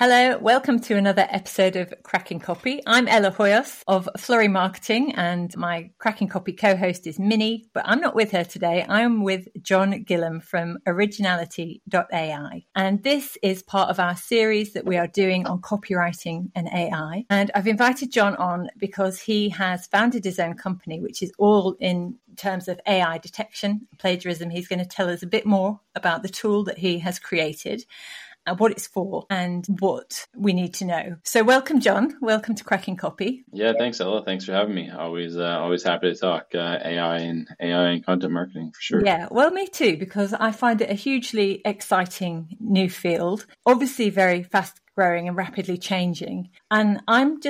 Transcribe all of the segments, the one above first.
Hello, welcome to another episode of Cracking Copy. I'm Ella Hoyos of Flurry Marketing and my Cracking Copy co-host is Minnie, but I'm not with her today. I'm with John Gillam from Originality.ai. And this is part of our series that we are doing on copywriting and AI. And I've invited John on because he has founded his own company, which is all in terms of AI detection, plagiarism. He's going to tell us a bit more about the tool that he has created, what it's for, and what we need to know. So welcome, John. Welcome to Cracking Copy. Yeah, thanks, Ella. Thanks for having me. Always happy to talk AI and content marketing for sure. Yeah, well, me too, because I find it a hugely exciting new field, obviously very fast growing and rapidly changing. And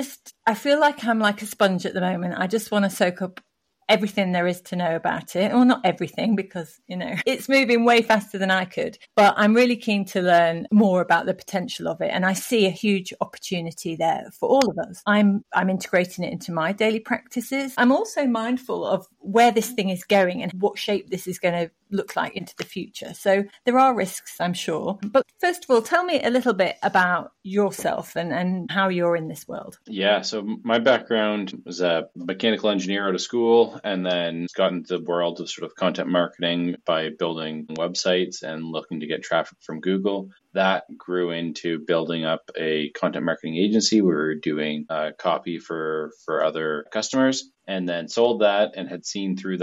I feel like I'm like a sponge at the moment. I just want to soak up everything there is to know about it. Well, not everything, because, it's moving way faster than I could. But I'm really keen to learn more about the potential of it. And I see a huge opportunity there for all of us. I'm integrating it into my daily practices. I'm also mindful of where this thing is going and what shape this is going to look like into the future. So there are risks, I'm sure. But first of all, tell me a little bit about yourself and how you're in this world. Yeah, so my background was a mechanical engineer out of school, and then got into the world of sort of content marketing by building websites and looking to get traffic from Google. That grew into building up a content marketing agency. We were doing copy for other customers, and then sold that and had seen through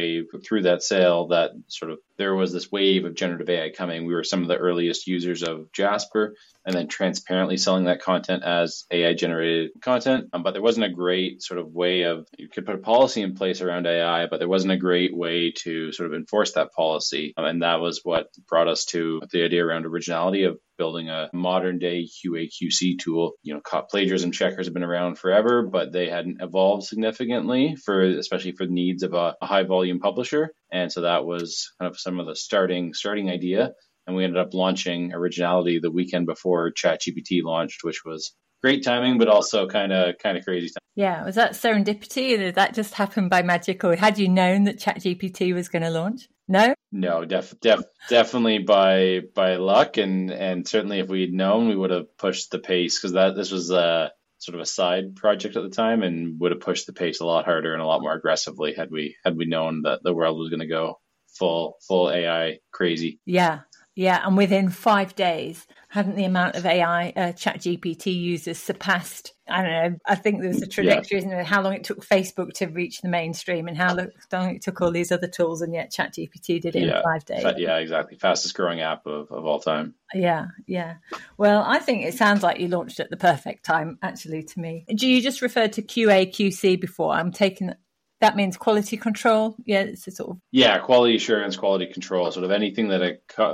that sale, that sort of there was this wave of generative AI coming. We were some of the earliest users of Jasper, and then transparently selling that content as AI generated content. But there wasn't a great sort of way of, you could put a policy in place around AI, but there wasn't a great way to sort of enforce that policy. And that was what brought us to the idea around Originality of building a modern day QA/QC tool. Plagiarism checkers have been around forever, but they hadn't evolved significantly especially for the needs of a high volume publisher. And so that was kind of some of the starting idea. And we ended up launching Originality the weekend before ChatGPT launched, which was great timing, but also kind of crazy time. Yeah, was that serendipity? Did that just happen by magic, or had you known that ChatGPT was going to launch? No, definitely by luck, and certainly if we'd known, we would have pushed the pace, because this was sort of a side project at the time, and would have pushed the pace a lot harder and a lot more aggressively had we known that the world was going to go full AI crazy. Yeah, and within 5 days, hadn't the amount of AI ChatGPT users surpassed, I don't know, I think there was a trajectory, isn't it? How long it took Facebook to reach the mainstream and how long it took all these other tools, and yet ChatGPT did it in 5 days. Yeah, exactly. Fastest growing app of all time. Yeah. Well, I think it sounds like you launched at the perfect time, actually, to me. Do you just refer to QA/QC before? I'm taking that means quality control. Yeah, it's a sort of quality assurance, quality control, sort of anything that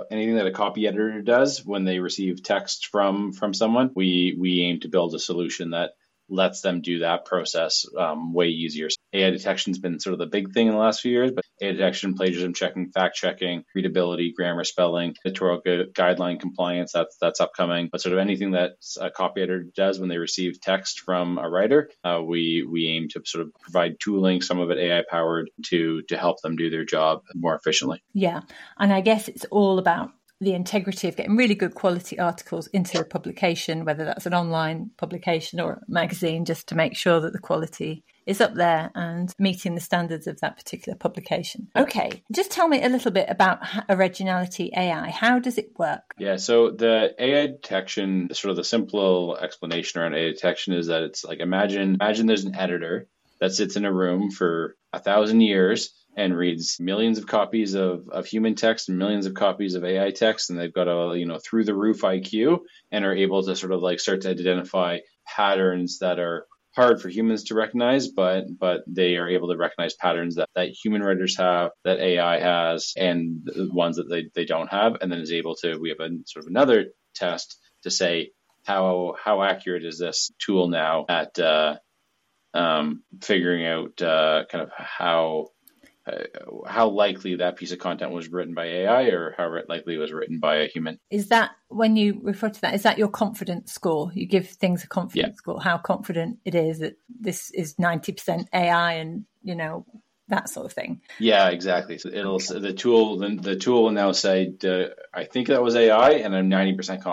a copy editor does when they receive text from someone. We aim to build a solution that lets them do that process way easier. AI detection has been sort of the big thing in the last few years, but AI detection, plagiarism checking, fact checking, readability, grammar, spelling, editorial guideline compliance, that's upcoming. But sort of anything that a copy editor does when they receive text from a writer, we aim to sort of provide tooling, some of it AI powered, to help them do their job more efficiently. Yeah, and I guess it's all about the integrity of getting really good quality articles into the publication, whether that's an online publication or a magazine, just to make sure that the quality is up there and meeting the standards of that particular publication. Okay, just tell me a little bit about Originality AI. How does it work? Yeah, so the AI detection, sort of the simple explanation around AI detection is that it's like, imagine there's an editor that sits in a room for 1,000 years and reads millions of copies of human text and millions of copies of AI text, and they've got a through the roof IQ, and are able to sort of like start to identify patterns that are hard for humans to recognize, but they are able to recognize patterns that human writers have, that AI has, and the ones that they don't have, and then is able to, we have a sort of another test to say how accurate is this tool now at figuring out kind of how likely that piece of content was written by AI, or how likely it was written by a human. Is that, when you refer to that, is that your confidence score? You give things a confidence score, how confident it is that this is 90% AI and, that sort of thing. Yeah, exactly. So the tool will now say, I think that was AI and I'm 90% confident.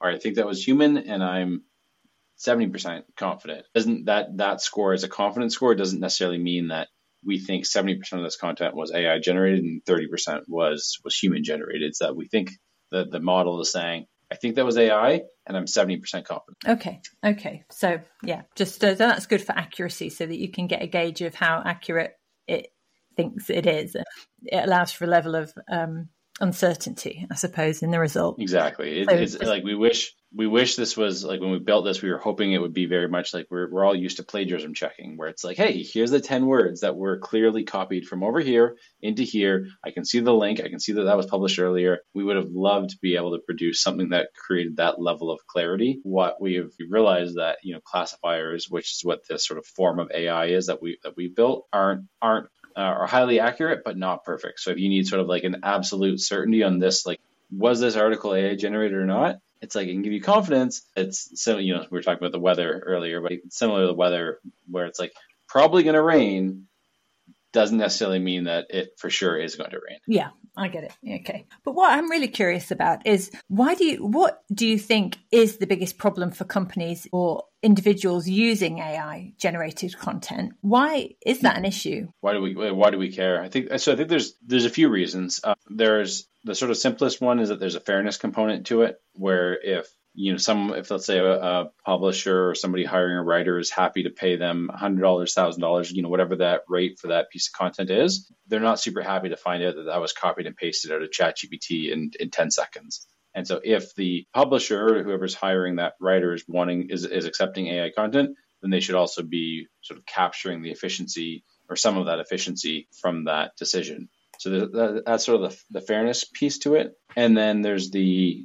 or I think that was human, and I'm 70% confident. Doesn't that score as a confidence score doesn't necessarily mean that we think 70% of this content was AI generated and 30% was human generated. It's that we think that the model is saying, I think that was AI, and I'm 70% confident. Okay. So yeah, just that's good for accuracy, so that you can get a gauge of how accurate it thinks it is. It allows for a level of uncertainty, I suppose, in the result. Exactly. It's like we wish this was like, when we built this, we were hoping it would be very much like we're all used to plagiarism checking, where it's like, hey, here's the 10 words that were clearly copied from over here into here. I can see the link. I can see that was published earlier. We would have loved to be able to produce something that created that level of clarity. What we have realized that, classifiers, which is what this sort of form of AI is that we built, are highly accurate, but not perfect. So if you need sort of like an absolute certainty on this, like, was this article AI generated or not? It's like, it can give you confidence. It's so, we were talking about the weather earlier, but it's similar to the weather, where it's like probably going to rain doesn't necessarily mean that it for sure is going to rain. Yeah, I get it. Okay. But what I'm really curious about is what do you think is the biggest problem for companies or individuals using AI generated content? Why is that an issue? Why do we care? I think there's a few reasons. There's the sort of simplest one is that there's a fairness component to it, where if let's say a publisher or somebody hiring a writer is happy to pay them $100, $1,000, whatever that rate for that piece of content is, they're not super happy to find out that was copied and pasted out of ChatGPT in 10 seconds. And so if the publisher or whoever's hiring that writer is accepting AI content, then they should also be sort of capturing the efficiency or some of that efficiency from that decision. So that's sort of the fairness piece to it. And then there's the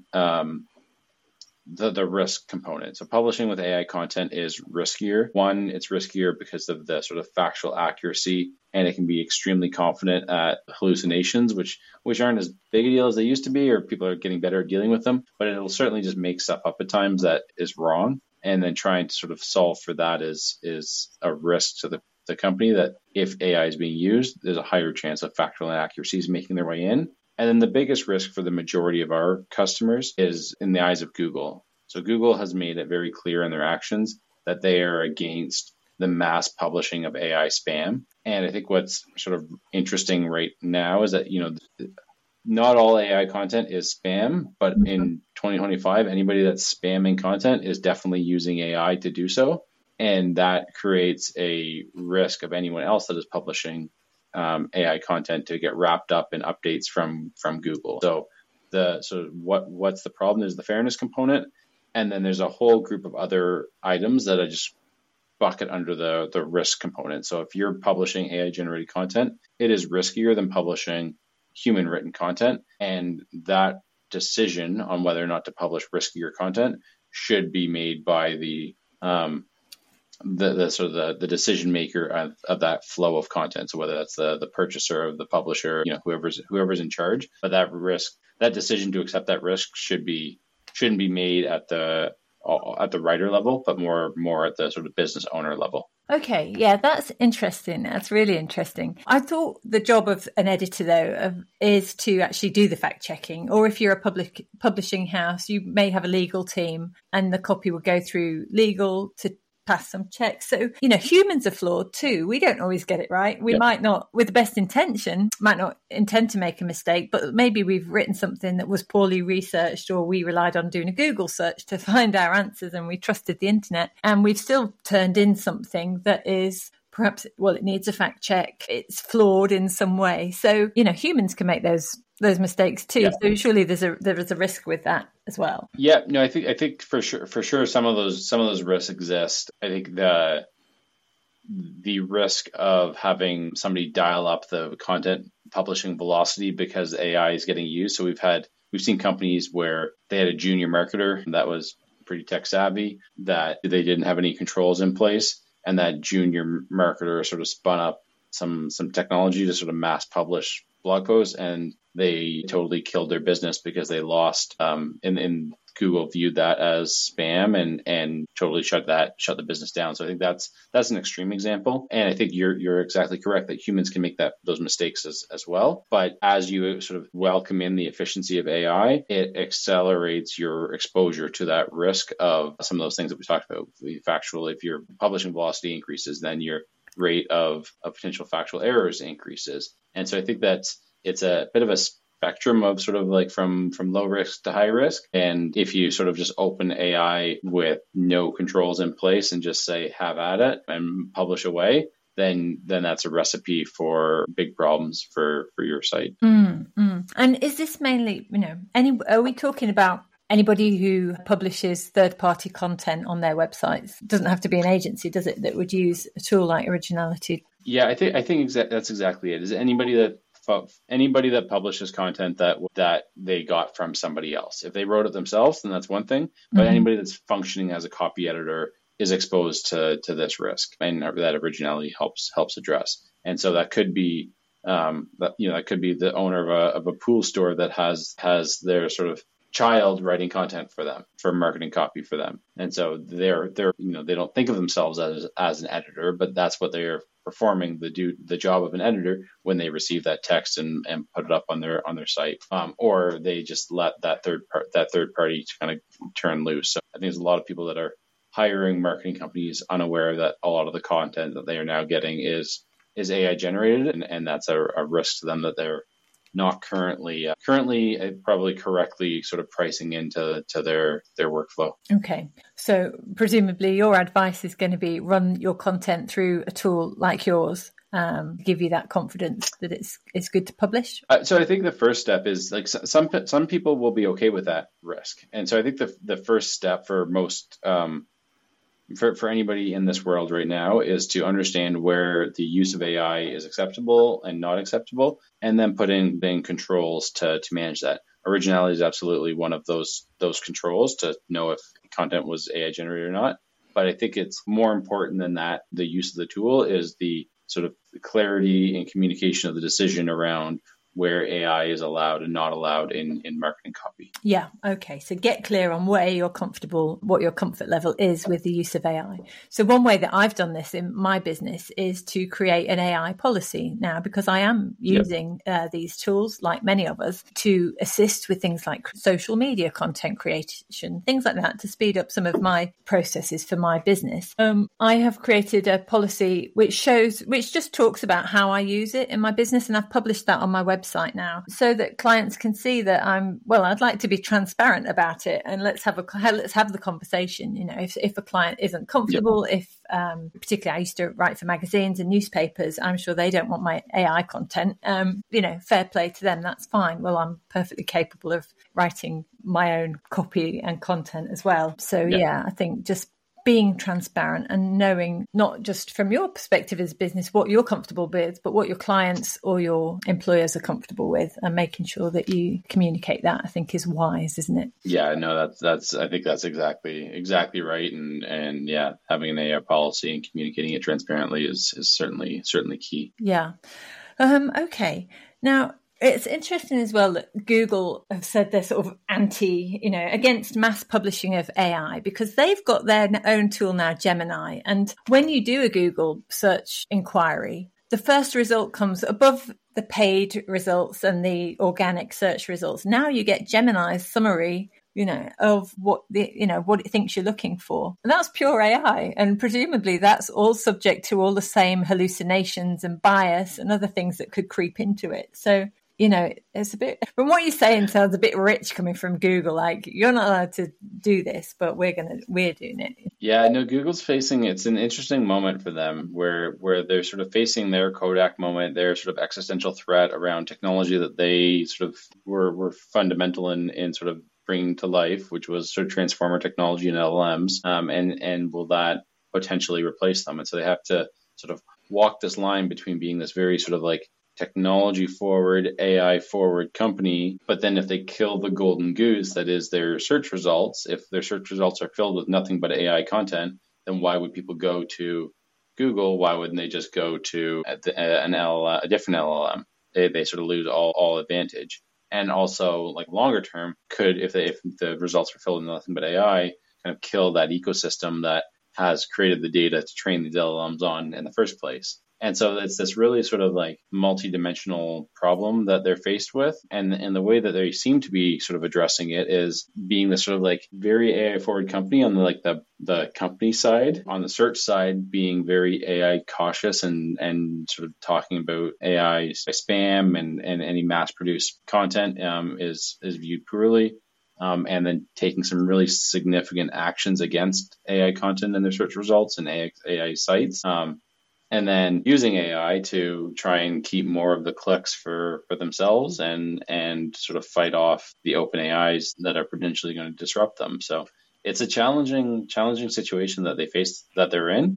risk component. So publishing with AI content is riskier. One, it's riskier because of the sort of factual accuracy, and it can be extremely confident at hallucinations, which aren't as big a deal as they used to be, or people are getting better at dealing with them, but it'll certainly just make stuff up at times that is wrong. And then trying to sort of solve for that is a risk to the company, that if AI is being used, there's a higher chance of factual inaccuracies making their way in. And then the biggest risk for the majority of our customers is in the eyes of Google. So Google has made it very clear in their actions that they are against the mass publishing of AI spam. And I think what's sort of interesting right now is that, not all AI content is spam, but in 2025, anybody that's spamming content is definitely using AI to do so. And that creates a risk of anyone else that is publishing AI content to get wrapped up in updates from Google. So what's the problem is the fairness component, and then there's a whole group of other items that I just bucket under the risk component. So if you're publishing AI generated content, it is riskier than publishing human written content, and that decision on whether or not to publish riskier content should be made by the decision maker of that flow of content. So whether that's the purchaser of the publisher, whoever's in charge, but that decision to accept that risk shouldn't be made at the writer level, but more at the sort of business owner level. Okay, yeah, that's interesting. That's really interesting. I thought the job of an editor, though, is to actually do the fact checking. Or if you're a publishing house, you may have a legal team, and the copy will go through legal to pass some checks. So, humans are flawed too. We don't always get it right. We might not, with the best intention, might not intend to make a mistake, but maybe we've written something that was poorly researched, or we relied on doing a Google search to find our answers and we trusted the internet, and we've still turned in something that is perhaps, it needs a fact check. It's flawed in some way. So, humans can make those mistakes too. Yeah. So surely there is a risk with that as well. Yeah, no, I think for sure some of those risks exist. I think the risk of having somebody dial up the content publishing velocity because AI is getting used. So we've seen companies where they had a junior marketer that was pretty tech savvy, that they didn't have any controls in place, and that junior marketer sort of spun up some technology to sort of mass publish blog posts, and they totally killed their business because they lost in Google viewed that as spam and totally shut the business down. So I think that's an extreme example. And I think you're exactly correct that humans can make those mistakes as well. But as you sort of welcome in the efficiency of AI, it accelerates your exposure to that risk of some of those things that we talked about. Factual, if your publishing velocity increases, then your rate of potential factual errors increases. And so I think it's a bit of a spectrum of sort of like from low risk to high risk. And if you sort of just open AI with no controls in place and just say, have at it and publish away, then that's a recipe for big problems for your site. And is this mainly, are we talking about anybody who publishes third-party content on their websites? It doesn't have to be an agency, does it, that would use a tool like Originality? Yeah, I think that's exactly it. Is anybody that publishes content that they got from somebody else. If they wrote it themselves, then that's one thing. But anybody that's functioning as a copy editor is exposed to this risk, and that Originality helps address. And so that could be that could be the owner of a pool store that has their sort of child writing content for them, for marketing copy for them. And so they're they don't think of themselves as an editor, but that's what they're performing, the job of an editor when they receive that text and put it up on their site, or they just let that third party kind of turn loose. So I think there's a lot of people that are hiring marketing companies unaware that a lot of the content that they are now getting is AI generated, and that's a risk to them that they're not currently probably correctly sort of pricing into their workflow. Okay. So presumably your advice is going to be run your content through a tool like yours, give you that confidence that it's good to publish. So I think the first step is like some people will be okay with that risk. And so I think the first step for most for anybody in this world right now is to understand where the use of AI is acceptable and not acceptable, and then put in controls to manage that. Originality is absolutely one of those controls to know if content was AI generated or not. But I think it's more important than that. The use of the tool is the sort of clarity and communication of the decision around where AI is allowed and not allowed in marketing copy. Yeah. Okay. So get clear on where you're comfortable, what your comfort level is with the use of AI. So one way that I've done this in my business is to create an AI policy now, because I am using these tools, like many of us, to assist with things like social media content creation, things like that, to speed up some of my processes for my business. I have created a policy which just talks about how I use it in my business, and I've published that on my website now, so that clients can see that I'd like to be transparent about it, and let's have the conversation. If a client isn't comfortable, if particularly I used to write for magazines and newspapers, I'm sure they don't want my AI content. Fair play to them, that's fine. Well, I'm perfectly capable of writing my own copy and content as well. So I think just being transparent and knowing, not just from your perspective as a business, what you're comfortable with, but what your clients or your employers are comfortable with, and making sure that you communicate that, I think, is wise, isn't it? Yeah, no, that's I think that's exactly right. And having an AI policy and communicating it transparently is certainly key. Yeah. Okay. Now, it's interesting as well that Google have said they're sort of against mass publishing of AI, because they've got their own tool now, Gemini. And when you do a Google search inquiry, the first result comes above the paid results and the organic search results. Now you get Gemini's summary, of what what it thinks you're looking for. And that's pure AI. And presumably that's all subject to all the same hallucinations and bias and other things that could creep into it. So, it's a bit, from what you're saying, sounds a bit rich coming from Google. Like, you're not allowed to do this, but we're doing it. Yeah, no, Google's facing, it's an interesting moment for them where they're sort of facing their Kodak moment, their sort of existential threat around technology that they sort of were fundamental in sort of bringing to life, which was sort of transformer technology and LLMs, and will that potentially replace them? And so they have to sort of walk this line between being this very sort of like technology forward, AI forward company, but then if they kill the golden goose that is their search results, if their search results are filled with nothing but AI content, then why would people go to Google? Why wouldn't they just go to a different LLM? They sort of lose all advantage. and also like longer term could, if the results are filled with nothing but AI, kind of kill that ecosystem that has created the data to train these LLMs on in the first place. And so it's this really sort of like multi-dimensional problem that they're faced with. And the way that they seem to be sort of addressing it is being this sort of like very AI forward company on the company side, on the search side, being very AI cautious and sort of talking about AI spam and any mass produced content is viewed poorly. And then taking some really significant actions against AI content in their search results and AI sites. And then using AI to try and keep more of the clicks for themselves and sort of fight off the open AIs that are potentially going to disrupt them. So it's a challenging situation that they're in.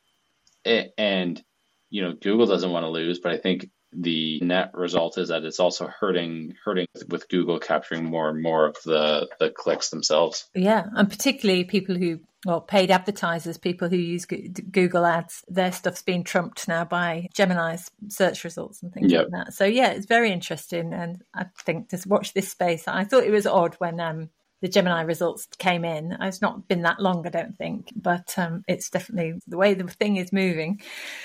And Google doesn't want to lose, but I think the net result is that it's also hurting with Google capturing more and more of the clicks themselves. Yeah, and particularly people who, paid advertisers, people who use Google ads, their stuff's been trumped now by Gemini's search results and things like that. So yeah, it's very interesting. And I think to watch this space, I thought it was odd when the Gemini results came in. It's not been that long, I don't think, but it's definitely the way the thing is moving.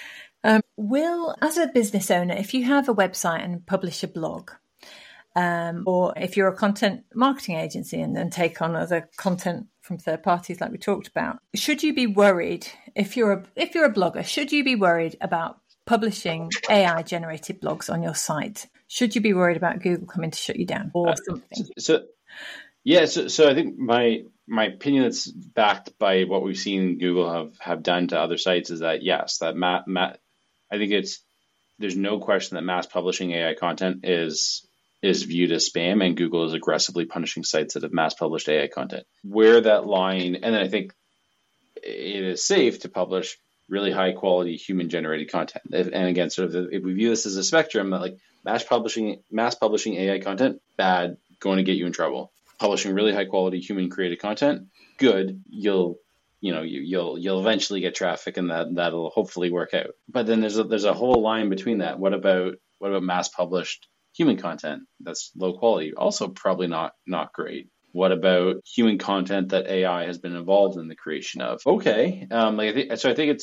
Will, as a business owner, if you have a website and publish a blog, or if you're a content marketing agency and take on other content from third parties like we talked about, should you be worried, if you're a blogger, should you be worried about publishing AI generated blogs on your site? Should you be worried about Google coming to shut you down or something? So I think my opinion that's backed by what we've seen Google have done to other sites is that yes, that I think there's no question that mass publishing AI content is viewed as spam, and Google is aggressively punishing sites that have mass published AI content. Where that line, and then I think it is safe to publish really high quality human generated content. And again, sort of if we view this as a spectrum, that like mass publishing AI content, bad, going to get you in trouble. Publishing really high quality human created content, good, you'll eventually get traffic, and that'll hopefully work out. But then there's a whole line between that. What about mass published human content that's low quality? Also probably not great. What about human content that AI has been involved in the creation of? Okay, I think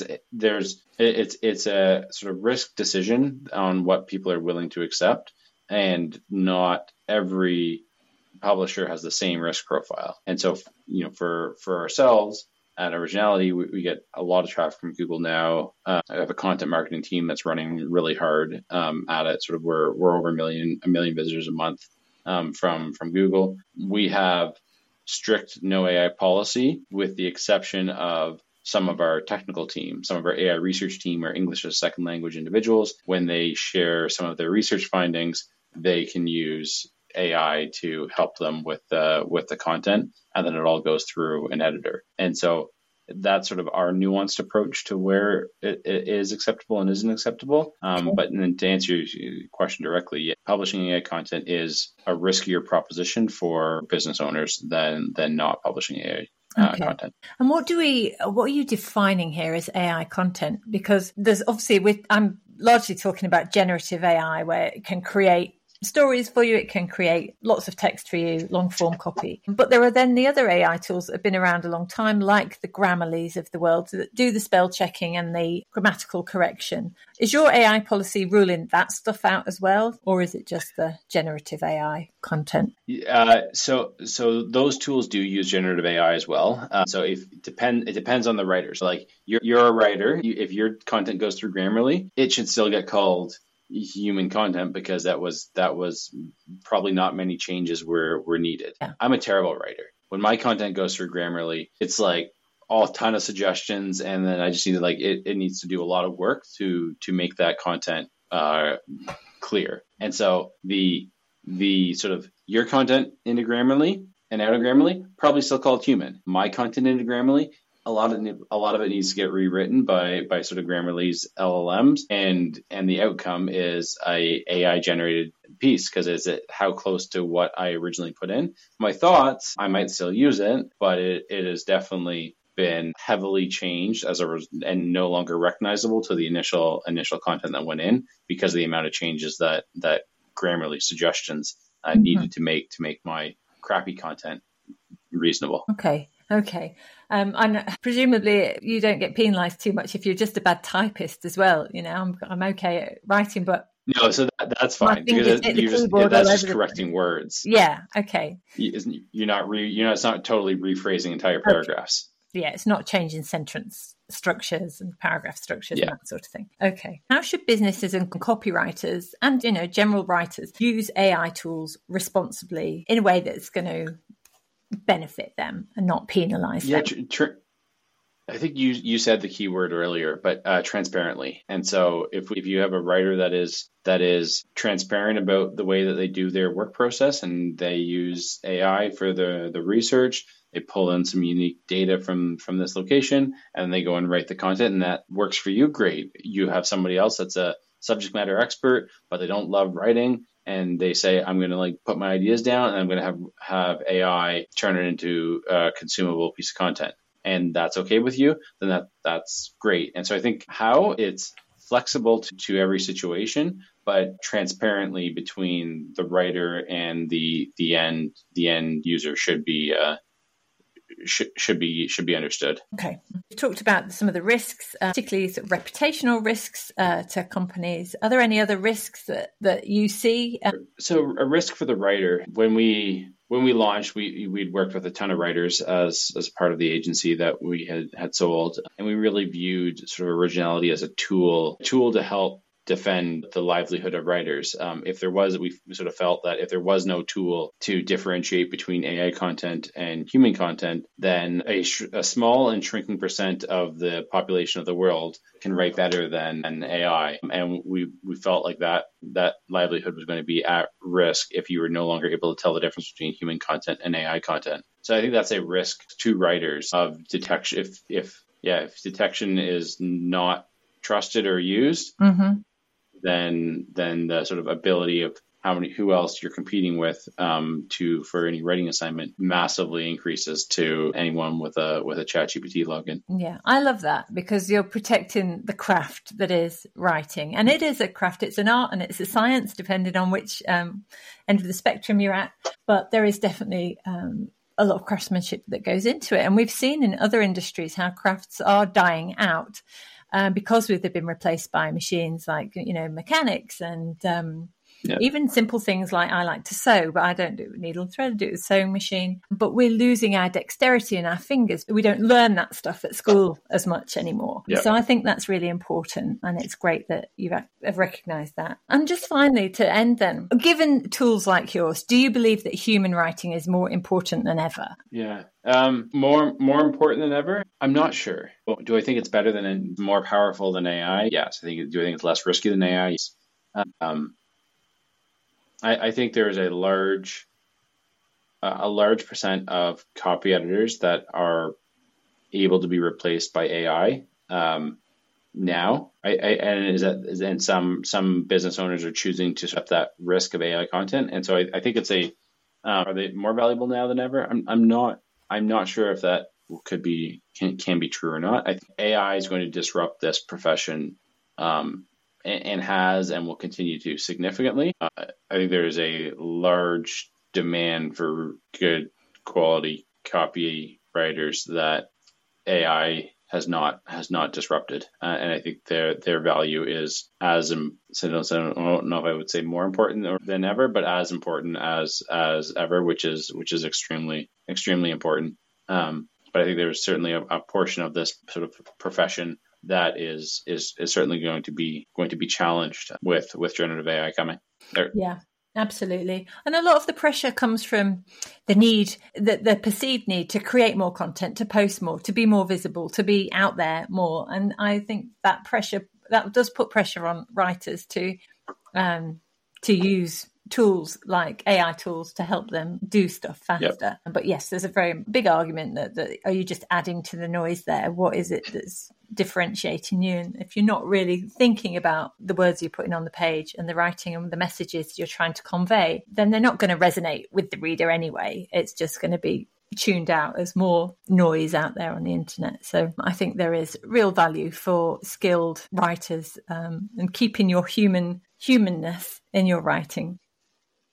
it's a sort of risk decision on what people are willing to accept, and not every publisher has the same risk profile. And so, for ourselves at Originality, we get a lot of traffic from Google now. I have a content marketing team that's running really hard at it. Sort of we're over a million visitors a month from Google. We have strict no AI policy, with the exception of some of our technical team, some of our AI research team, or English as a second language individuals. When they share some of their research findings, they can use AI to help them with the content, and then it all goes through an editor. And so that's sort of our nuanced approach to where it is acceptable and isn't acceptable. But then to answer your question directly, publishing AI content is a riskier proposition for business owners than not publishing AI content. And what are you defining here as AI content? Because there's obviously, I'm largely talking about generative AI, where it can create stories for you, it can create lots of text for you, long form copy. But there are then the other AI tools that have been around a long time, like the Grammarlys of the world, that do the spell checking and the grammatical correction. Is your AI policy ruling that stuff out as well, or is it just the generative AI content? So those tools do use generative AI as well. So it depends on the writer. So like you're a writer, if your content goes through Grammarly, it should still get called human content, because that was probably not many changes were needed. Yeah. I'm a terrible writer. When my content goes through Grammarly, it's like a ton of suggestions, and then I just need to it needs to do a lot of work to make that content clear. And so the sort of your content into Grammarly and out of Grammarly, probably still called human. My content into Grammarly, a lot of it needs to get rewritten by sort of Grammarly's LLMs, and the outcome is a AI generated piece, because is it how close to what I originally put in. My thoughts, I might still use it, but it has definitely been heavily changed and no longer recognizable to the initial content that went in, because of the amount of changes that Grammarly suggestions needed to make my crappy content reasonable. Okay. And presumably you don't get penalized too much if you're just a bad typist as well. I'm okay at writing, but no, so that's fine because that's just correcting words. Yeah. Okay. You're not it's not totally rephrasing entire paragraphs. Yeah, it's not changing sentence structures and paragraph structures and that sort of thing. Okay. How should businesses and copywriters and, general writers use AI tools responsibly in a way that's going to benefit them and not penalize them? I think you said the key word earlier, but transparently. And so if you have a writer that is transparent about the way that they do their work process and they use AI for the research, they pull in some unique data from this location and they go and write the content, and that works for you, great. You have somebody else that's a subject matter expert, but they don't love writing, and they say, I'm going to put my ideas down and I'm going to have AI turn it into a consumable piece of content. And that's okay with you, then that's great. And so I think how it's flexible to every situation, but transparently between the writer and the end user should be understood. Okay. You talked about some of the risks, particularly sort of reputational risks to companies. Are there any other risks that you see? So a risk for the writer, when we launched, we'd worked with a ton of writers as part of the agency that we had sold, and we really viewed sort of originality as a tool to help defend the livelihood of writers. We sort of felt that if there was no tool to differentiate between AI content and human content, then a small and shrinking percent of the population of the world can write better than an AI. And we felt like that livelihood was going to be at risk if you were no longer able to tell the difference between human content and AI content. So I think that's a risk to writers of detection. If detection is not trusted or used, then the sort of ability of who else you're competing with for any writing assignment massively increases to anyone with a ChatGPT login. Yeah, I love that because you're protecting the craft that is writing, and it is a craft. It's an art and it's a science, depending on which end of the spectrum you're at. But there is definitely a lot of craftsmanship that goes into it, and we've seen in other industries how crafts are dying out. Because they've been replaced by machines like, mechanics and even simple things like I like to sew, but I don't do needle and thread, I do it with a sewing machine. But we're losing our dexterity in our fingers. We don't learn that stuff at school as much anymore. Yep. So I think that's really important, and it's great that you have recognised that. And just finally, to end then, given tools like yours, do you believe that human writing is more important than ever? Yeah. More important than ever? I'm not sure. Do I think it's better than more powerful than AI? Yes. Do I think it's less risky than AI? Yes. I think there is a large percent of copy editors that are able to be replaced by AI now. And some business owners are choosing to accept that risk of AI content, and so I think it's are they more valuable now than ever? I'm not sure if that can be true or not. I think AI is going to disrupt this profession, and has and will continue to significantly. I think there is a large demand for good quality copywriters that AI has not disrupted, and I think their value is I don't know if I would say more important than ever, but as important as ever, which is extremely important. But I think there's certainly a portion of this sort of profession that is certainly going to be challenged with generative AI coming. Yeah, absolutely. And a lot of the pressure comes from the need, the perceived need to create more content, to post more, to be more visible, to be out there more. And I think that does put pressure on writers to use tools like AI tools to help them do stuff faster. Yep. But yes, there's a very big argument that are you just adding to the noise there? What is it that's differentiating you? And if you're not really thinking about the words you're putting on the page and the writing and the messages you're trying to convey, then they're not going to resonate with the reader anyway. It's just going to be tuned out as more noise out there on the internet. So I think there is real value for skilled writers and keeping your humanness in your writing.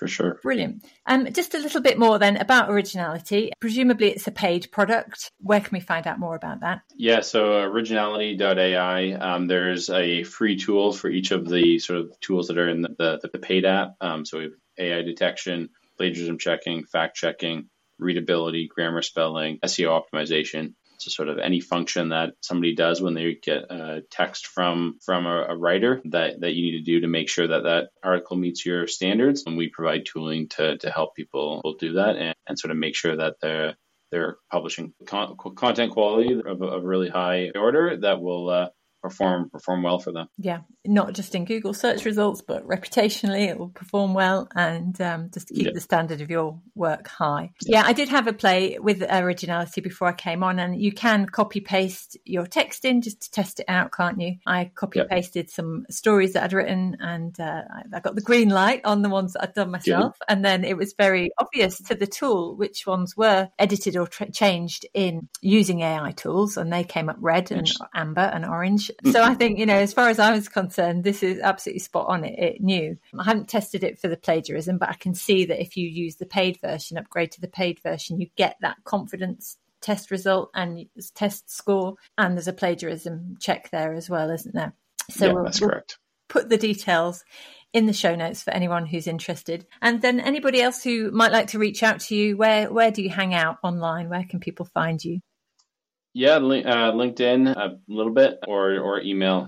for sure. Brilliant. Just a little bit more then about Originality. Presumably it's a paid product. Where can we find out more about that? Yeah, so Originality.ai, there's a free tool for each of the sort of tools that are in the paid app. So we have AI detection, plagiarism checking, fact checking, readability, grammar spelling, SEO optimization. So sort of any function that somebody does when they get a text from a writer that you need to do to make sure that article meets your standards. And we provide tooling to help people do that and sort of make sure that they're publishing content quality of really high order that will perform well for them. Yeah, not just in Google search results, but reputationally it will perform well, and just to keep the standard of your work high. Yeah, I did have a play with Originality before I came on, and you can copy paste your text in just to test it out, can't you? I copy pasted some stories that I'd written, and I got the green light on the ones that I'd done myself. Good. And then it was very obvious to the tool which ones were edited or changed in using AI tools, and they came up red and amber and orange. So I think, as far as I was concerned, this is absolutely spot on. It knew. I haven't tested it for the plagiarism, but I can see that if you use the paid version, upgrade to the paid version, you get that confidence test result and test score. And there's a plagiarism check there as well, isn't there? So that's correct. Put the details in the show notes for anyone who's interested. And then anybody else who might like to reach out to you, where do you hang out online? Where can people find you? Yeah, LinkedIn a little bit, or email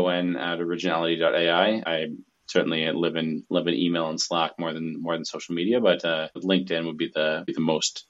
jon@originality.ai. I certainly live in email and Slack more than social media, but LinkedIn would be the most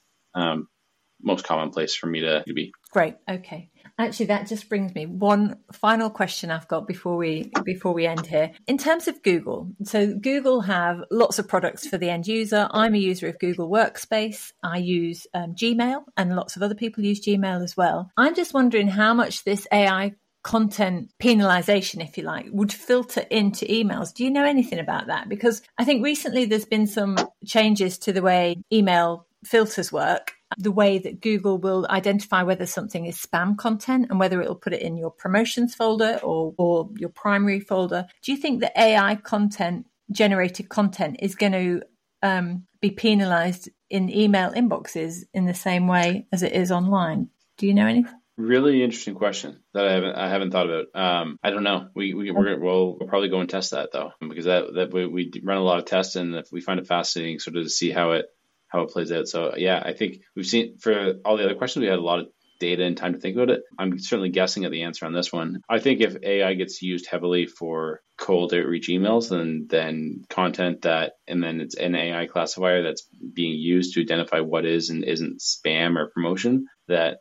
common place for me to be. Great. Okay. Actually, that just brings me one final question I've got before we end here. In terms of Google, so Google have lots of products for the end user. I'm a user of Google Workspace. I use Gmail, and lots of other people use Gmail as well. I'm just wondering how much this AI content penalization, if you like, would filter into emails. Do you know anything about that? Because I think recently there's been some changes to the way email filters work, the way that Google will identify whether something is spam content and whether it will put it in your promotions folder or your primary folder. Do you think that AI generated content is going to be penalized in email inboxes in the same way as it is online? Do you know anything? Really interesting question that I haven't thought about. I don't know. We'll probably go and test that though, because that we run a lot of tests, and if we find it fascinating sort of to see how it plays out. So yeah, I think we've seen, for all the other questions, we had a lot of data and time to think about it. I'm certainly guessing at the answer on this one. I think if AI gets used heavily for cold outreach emails, then content and then it's an AI classifier that's being used to identify what is and isn't spam or promotion, that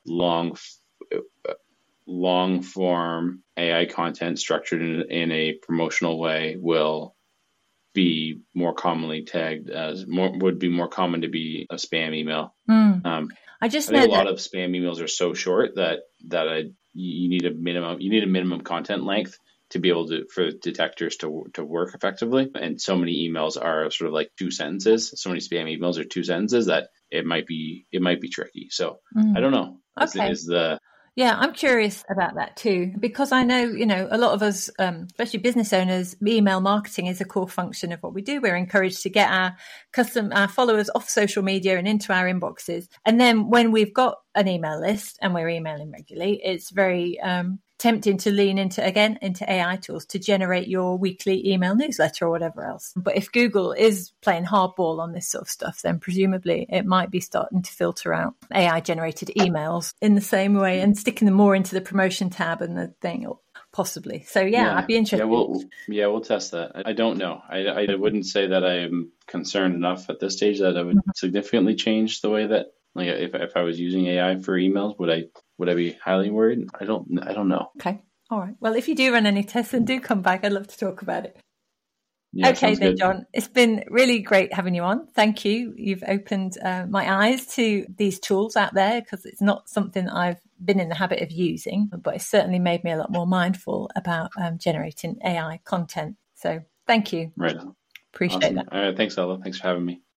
long form AI content structured in a promotional way will be more commonly tagged as would be more common to be a spam email. I think a lot of spam emails are so short that you need a minimum content length to be able for detectors to work effectively. And so many emails are sort of like 2 sentences. So many spam emails are 2 sentences that it might be tricky. So I don't know. Okay. Yeah, I'm curious about that too, because I know, a lot of us, especially business owners, email marketing is a core function of what we do. We're encouraged to get our followers off social media and into our inboxes. And then when we've got an email list and we're emailing regularly, it's very tempting to lean into AI tools to generate your weekly email newsletter or whatever else. But if Google is playing hardball on this sort of stuff, then presumably it might be starting to filter out AI generated emails in the same way and sticking them more into the promotion tab and the thing, or possibly. So I'd be interested. We'll test that. I don't know. I wouldn't say that I am concerned enough at this stage that I would significantly change the way that, like, if I was using AI for emails, would I be highly worried? I don't know. Okay. All right. Well, if you do run any tests, then do come back. I'd love to talk about it. Yeah, okay then, good. Jon. It's been really great having you on. Thank you. You've opened my eyes to these tools out there, because it's not something I've been in the habit of using, but it certainly made me a lot more mindful about generating AI content. So thank you. Right. Appreciate that. All right. Thanks, Ella. Thanks for having me.